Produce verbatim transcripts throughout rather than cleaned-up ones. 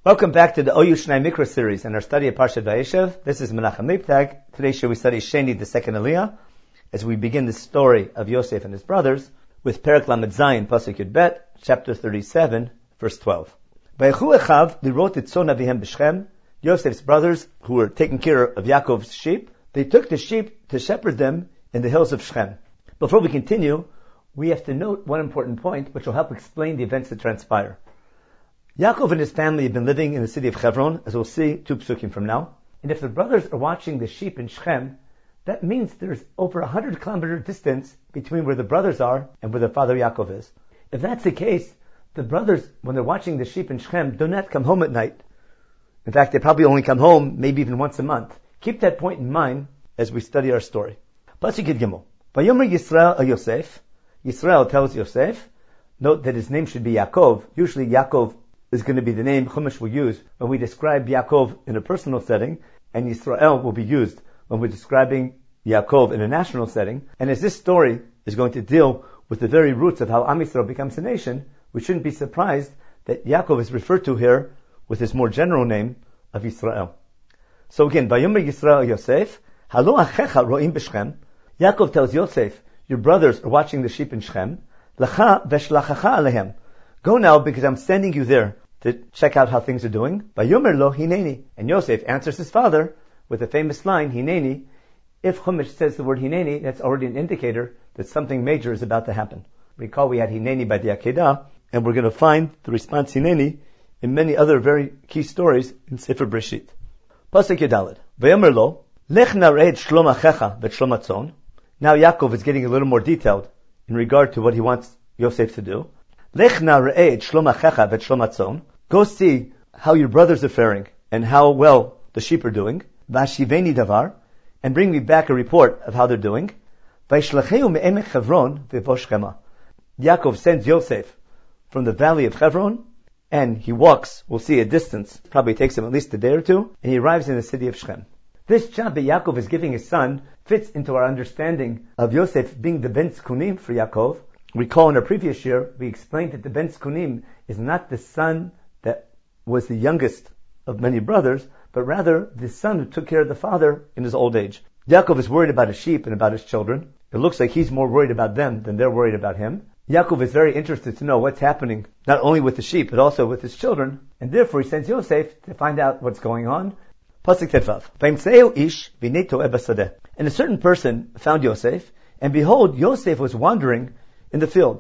Welcome back to the O U Shnai Mikra series and our study of Parshat Vayeshev. This is Menachem Leibtag. Today shall we study Sheni, the second Aliyah, as we begin the story of Yosef and his brothers with Perek Lamed Zayin, Pasuk Yud Bet, chapter thirty-seven, verse twelve. Vayechu echav lirot etzon avihem b'Shechem. Yosef's brothers, who were taking care of Yaakov's sheep, they took the sheep to shepherd them in the hills of Shechem. Before we continue, we have to note one important point which will help explain the events that transpire. Yaakov and his family have been living in the city of Hebron, as we'll see two psukim from now. And if the brothers are watching the sheep in Shechem, that means there's over a hundred kilometer distance between where the brothers are and where their father Yaakov is. If that's the case, the brothers, when they're watching the sheep in Shechem, do not come home at night. In fact, they probably only come home maybe even once a month. Keep that point in mind as we study our story. Pasuk Yud Gimel. Vayomer Yisrael a Yosef. Yisrael tells Yosef, note that his name should be Yaakov. Usually Yaakov is going to be the name Chumash will use when we describe Yaakov in a personal setting, and Yisrael will be used when we're describing Yaakov in a national setting. And as this story is going to deal with the very roots of how Am Yisrael becomes a nation, we shouldn't be surprised that Yaakov is referred to here with his more general name of Yisrael. So again, Vayomer Yisrael Yosef, Halo achecha ro'im b'Shechem. Yaakov tells Yosef, your brothers are watching the sheep in Shechem. Lacha v'shlachacha alehem. Go now, because I'm sending you there to check out how things are doing. Vayomer lo hineni. And Yosef answers his father with the famous line, hineni. If Chumash says the word hineni, that's already an indicator that something major is about to happen. Recall we had hineni by the Akedah, and we're going to find the response hineni in many other very key stories in Sefer Breshit. Pasuk Yudaled. Vayomer lo, lech nared shlom achecha vet shlom hatzon. Now Yaakov is getting a little more detailed in regard to what he wants Yosef to do. Lech na re'eh et shlom achecha vet shlom hatzon. Go see how your brothers are faring and how well the sheep are doing. Vashiveni davar, and bring me back a report of how they're doing. Vaishlacheu me'emek Hebron ve'vo Shechema. Yaakov sends Yosef from the valley of Hebron, and he walks, we'll see a distance, probably takes him at least a day or two, and he arrives in the city of Shechem. This job that Yaakov is giving his son fits into our understanding of Yosef being the ben zkunim for Yaakov. Recall in our previous year, we explained that the ben zkunim is not the son that was the youngest of many brothers, but rather the son who took care of the father in his old age. Yaakov is worried about his sheep and about his children. It looks like he's more worried about them than they're worried about him. Yaakov is very interested to know what's happening, not only with the sheep, but also with his children, and therefore he sends Yosef to find out what's going on. Pasuk Tetvav. V'imtzeu ish v'nei to'eh basadeh. And a certain person found Yosef, and behold, Yosef was wandering in the field.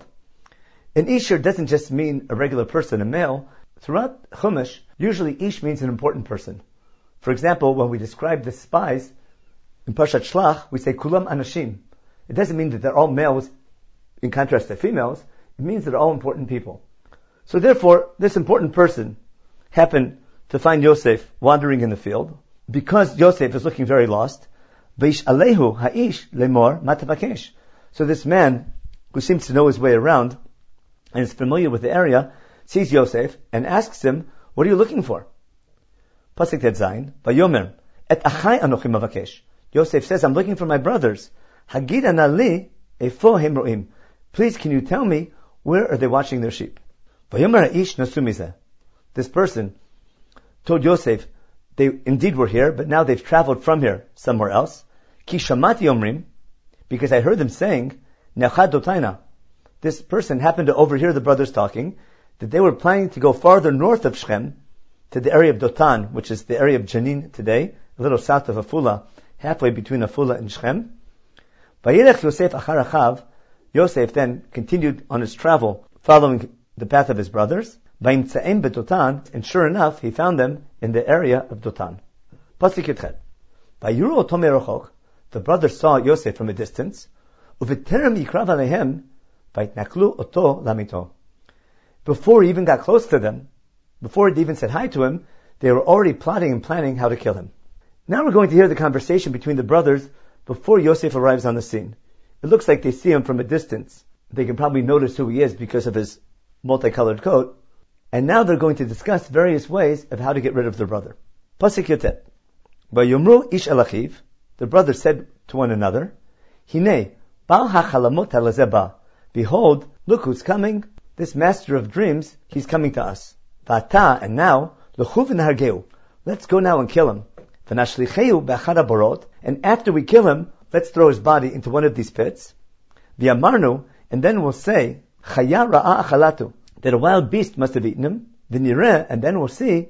An ish here doesn't just mean a regular person, a male. Throughout Chumash, usually ish means an important person. For example, when we describe the spies in Parshat Shlach, we say kulam anashim. It doesn't mean that they're all males in contrast to females. It means that they're all important people. So therefore, this important person happened to find Yosef wandering in the field. Because Yosef is looking very lost, Veish alehu ha'ish lemor matavakesh. So this man, who seems to know his way around and is familiar with the area, sees Yosef and asks him, what are you looking for? Pasuk Tet Zayin, Vayomer, et achai anochi mavakesh. Yosef says, I'm looking for my brothers. Hagid anali efo hem ro'im. Please, can you tell me, where are they watching their sheep? Vayomer ha'ish nasu mizeh. This person told Yosef, they indeed were here, but now they've traveled from here somewhere else. Ki shamati omrim, because I heard them saying, Nechad dotaina. This person happened to overhear the brothers talking, that they were planning to go farther north of Shechem, to the area of Dotan, which is the area of Jenin today, a little south of Afula, halfway between Afula and Shechem. Vayelech Yosef achar achav. Yosef then continued on his travel, following the path of his brothers. Vayimtzaim bedotan, and sure enough, he found them in the area of Dotan. Pasuk Yudchet. Vayuru oto merachok. The brothers saw Yosef from a distance. Uviterem yikrav alehem, vayitnaklu oto lamito. Before he even got close to them, before they even said hi to him, they were already plotting and planning how to kill him. Now we're going to hear the conversation between the brothers before Yosef arrives on the scene. It looks like they see him from a distance. They can probably notice who he is because of his multicolored coat. And now they're going to discuss various ways of how to get rid of their brother. Pasuk Yotet. Vayomru ish el achiv. The brothers said to one another, Hinei, bal hachalamot halazeba. Behold, look who's coming. This master of dreams, he's coming to us. Vata, and now, Let's go now and kill him. And after we kill him, let's throw his body into one of these pits. And then we'll say that a wild beast must have eaten him. And then we'll see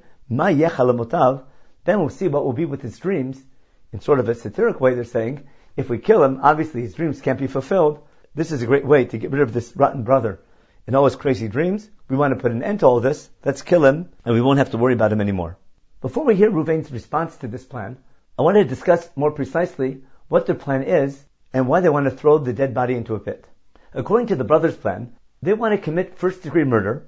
then we'll see what will be with his dreams. In sort of a satiric way, they're saying, if we kill him, obviously his dreams can't be fulfilled. This is a great way to get rid of this rotten brother and all his crazy dreams. We want to put an end to all this. Let's kill him, and we won't have to worry about him anymore. Before we hear Reuven's response to this plan, I want to discuss more precisely what their plan is and why they want to throw the dead body into a pit. According to the brothers' plan, they want to commit first-degree murder.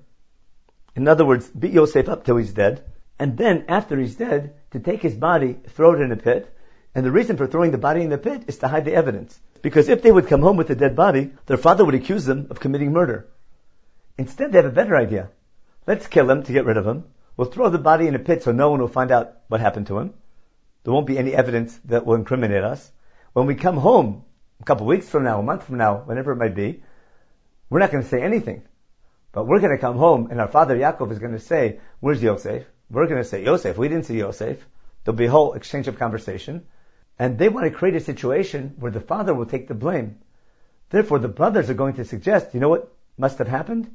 In other words, beat Yosef up till he's dead, and then, after he's dead, to take his body, throw it in a pit. And the reason for throwing the body in the pit is to hide the evidence. Because if they would come home with the dead body, their father would accuse them of committing murder. Instead, they have a better idea. Let's kill him to get rid of him. We'll throw the body in a pit so no one will find out what happened to him. There won't be any evidence that will incriminate us. When we come home, a couple of weeks from now, a month from now, whenever it might be, we're not going to say anything. But we're going to come home and our father Yaakov is going to say, where's Yosef? We're going to say, Yosef, we didn't see Yosef. There'll be a whole exchange of conversation. And they want to create a situation where the father will take the blame. Therefore, the brothers are going to suggest, you know what must have happened?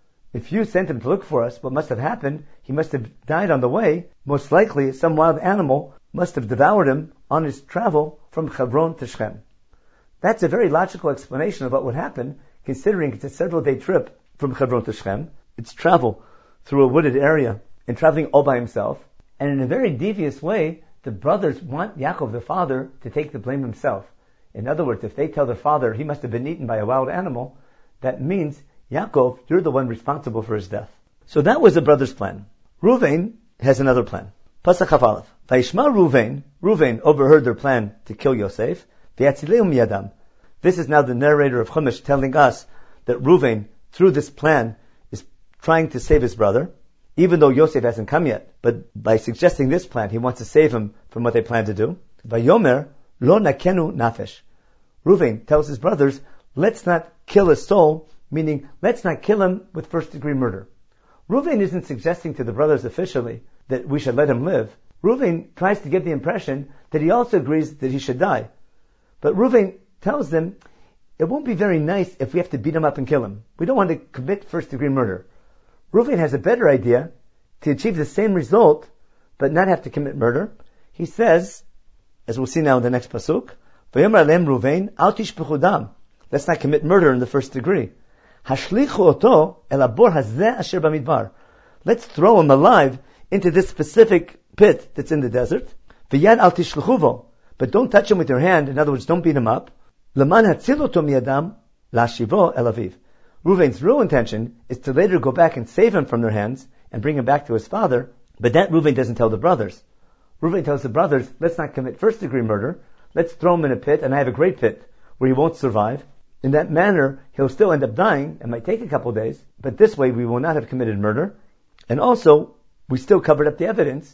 If you sent him to look for us, what must have happened? He must have died on the way. Most likely, some wild animal must have devoured him on his travel from Hebron to Shechem. That's a very logical explanation of what would happen, considering it's a several-day trip from Hebron to Shechem. It's travel through a wooded area and traveling all by himself. And in a very devious way, the brothers want Yaakov, the father, to take the blame himself. In other words, if they tell the father he must have been eaten by a wild animal, that means, Yaakov, you're the one responsible for his death. So that was the brothers' plan. Reuven has another plan. Pasuk Chaf Aleph. Vayishma Reuven, Reuven overheard their plan to kill Yosef. V'yatzileu miyadam. This is now the narrator of Chumash telling us that Reuven, through this plan, is trying to save his brother, even though Yosef hasn't come yet. But by suggesting this plan, he wants to save him from what they plan to do. Vayomer lo nakenu nafesh. Reuven tells his brothers, let's not kill a soul, meaning let's not kill him with first-degree murder. Reuven isn't suggesting to the brothers officially that we should let him live. Reuven tries to give the impression that he also agrees that he should die. But Reuven tells them, it won't be very nice if we have to beat him up and kill him. We don't want to commit first-degree murder. Reuven has a better idea to achieve the same result, but not have to commit murder. He says, as we'll see now in the next pasuk, V'yomer aleim Reuven, al tishpechu dam. Let's not commit murder in the first degree. Hashlichu oto el abor hazeh asher bamidbar. Let's throw him alive into this specific pit that's in the desert. V'yad al tishlechuvo. But don't touch him with your hand. In other words, don't beat him up. L'man hatzil oto miyadam lashivo el aviv. Reuven's real intention is to later go back and save him from their hands and bring him back to his father, but that Reuven doesn't tell the brothers. Reuven tells the brothers, let's not commit first-degree murder, let's throw him in a pit, and I have a great pit where he won't survive. In that manner, he'll still end up dying, it might take a couple of days, but this way we will not have committed murder, and also, we still covered up the evidence,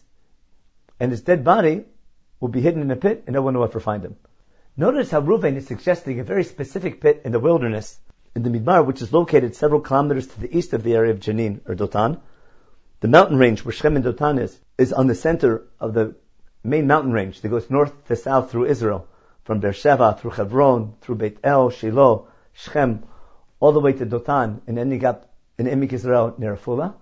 and his dead body will be hidden in a pit, and no one will ever find him. Notice how Reuven is suggesting a very specific pit in the wilderness, in the Midbar, which is located several kilometers to the east of the area of Jenin, or Dotan. The mountain range where Shechem and Dotan is, is on the center of the main mountain range that goes north to south through Israel, from Beersheba, through Hebron, through Beit El, Shiloh, Shechem, all the way to Dotan, in Enigap, in Emek Yisrael, near Afula.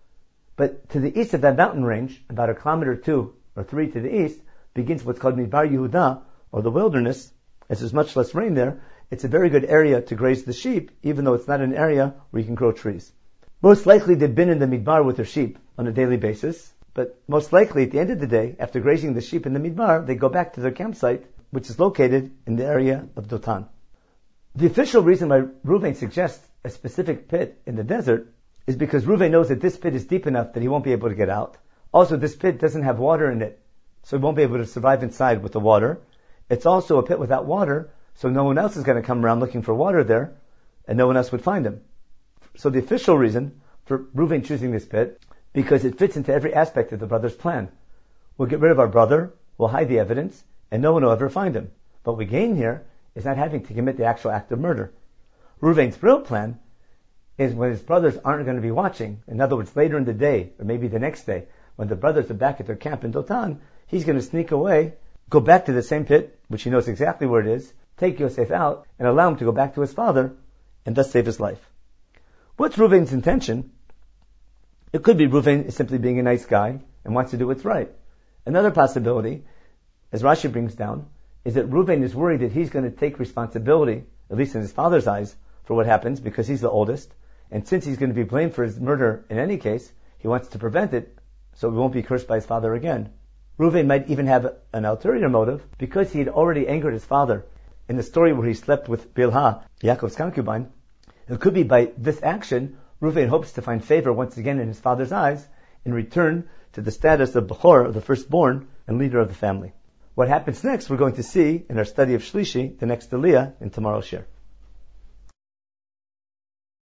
But to the east of that mountain range, about a kilometer or two, or three to the east, begins what's called Midbar Yehuda, or the wilderness, as there's much less rain there. It's a very good area to graze the sheep, even though it's not an area where you can grow trees. Most likely they've been in the Midbar with their sheep on a daily basis, but most likely at the end of the day, after grazing the sheep in the Midbar, they go back to their campsite, which is located in the area of Dotan. The official reason why Reuven suggests a specific pit in the desert is because Reuven knows that this pit is deep enough that he won't be able to get out. Also, this pit doesn't have water in it, so he won't be able to survive inside with the water. It's also a pit without water, so no one else is going to come around looking for water there, and no one else would find him. So the official reason for Reuven choosing this pit, because it fits into every aspect of the brothers' plan. We'll get rid of our brother, we'll hide the evidence, and no one will ever find him. What we gain here is not having to commit the actual act of murder. Reuven's real plan is when his brothers aren't going to be watching, in other words, later in the day, or maybe the next day, when the brothers are back at their camp in Dotan, he's going to sneak away, go back to the same pit, which he knows exactly where it is, take Yosef out, and allow him to go back to his father, and thus save his life. What's Reuven's intention? It could be Reuven is simply being a nice guy and wants to do what's right. Another possibility, as Rashi brings down, is that Reuven is worried that he's going to take responsibility, at least in his father's eyes, for what happens because he's the oldest. And since he's going to be blamed for his murder in any case, he wants to prevent it so he won't be cursed by his father again. Reuven might even have an ulterior motive because he had already angered his father in the story where he slept with Bilhah, Yaakov's concubine. It could be by this action, Reuven hopes to find favor once again in his father's eyes and return to the status of Bechor, the firstborn, and leader of the family. What happens next, we're going to see in our study of Shlishi, the next Aliyah, in tomorrow's share.